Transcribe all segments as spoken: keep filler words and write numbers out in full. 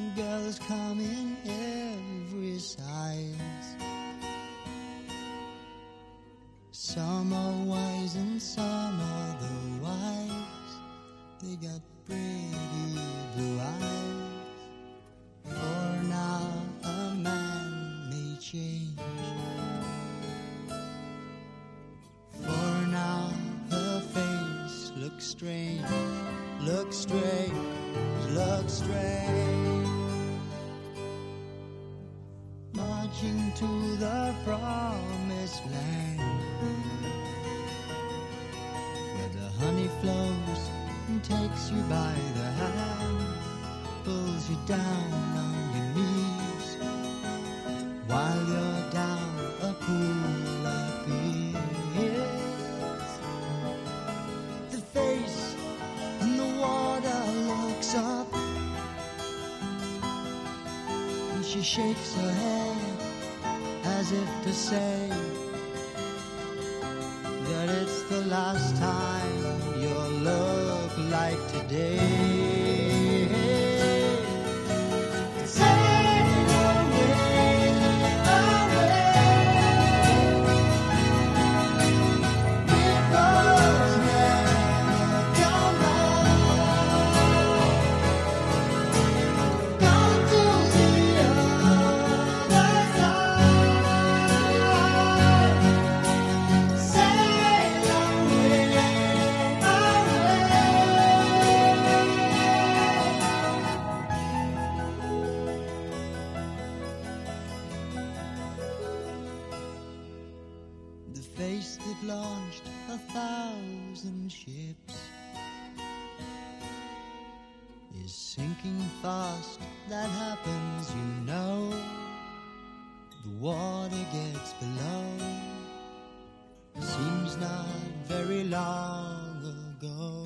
girls come in every size. Some are wise and some are the wise. They got pretty blue eyes. For now a man may change. For now her face looks strange, looks strange, looks strange. Marching to the promised land, where the honey flows and takes you by the hand, pulls you down on your knees, while you're down a pool of peas. The face in the water looks up, and she shakes her head as if to say that it's the last time you'll look like today. Face that launched a thousand ships is sinking fast, that happens, you know. The water gets below, seems not very long ago.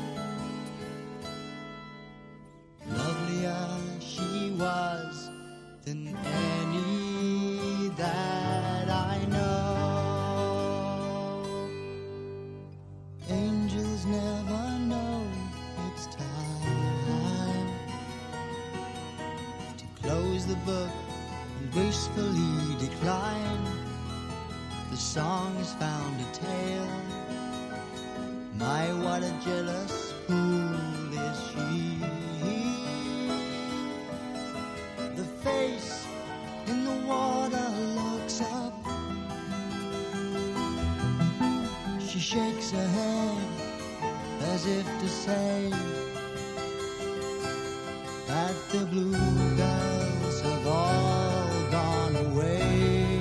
Lovelier she was than any that I know. Angels never know it's time to close the book and gracefully decline. The song's found a tale. My, what a jealous fool is she. The face in the water looks up. She shakes her head as if to say that the blue girls have all gone away.